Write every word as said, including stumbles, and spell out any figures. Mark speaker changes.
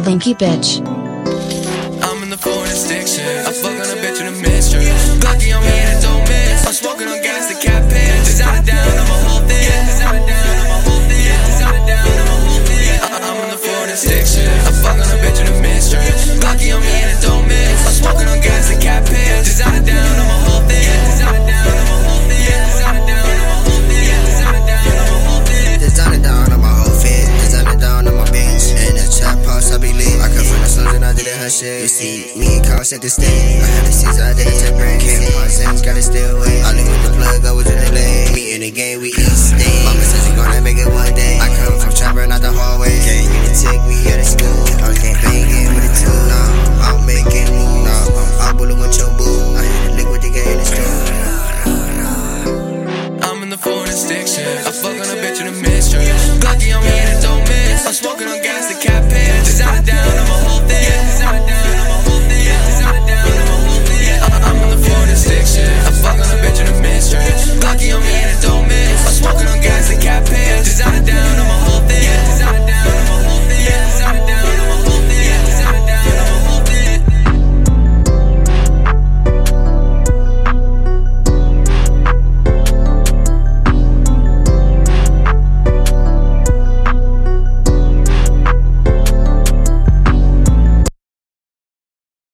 Speaker 1: Slinky bitch.
Speaker 2: I'm in the foreign stiction. I fuck on a bitch in a mistress. Lucky on me and it don't miss. I'm smoking on gas, the cat pitch. Designer down on my whole thing. Designer down on my whole thing. Designer down on my whole thing. I'm in the foreign stiction. I fuck on a bitch in a mistress. Lucky on me and it don't miss. I'm smoking on gas, the cat pitch. Designer down on my whole thing. Designer down on my whole thing. Designer down on my whole thing. Designer down on my whole thing.
Speaker 3: Designer down on my whole fit. Designer down on my bitch. In the trap house, I be lit. I come from the slums and I did it her shit. You see, me and Carl set the stage. I had the seats, I did it to break. Came on Zens, gotta stay away. I live with the plug, I was in the lane. Me in the game, we eat steak. Mama says we gonna make it one day. I come from trapper, not the hallway. Can't you to take me out of school? I can't banging with a tool. No, I'm making moves. No, I'm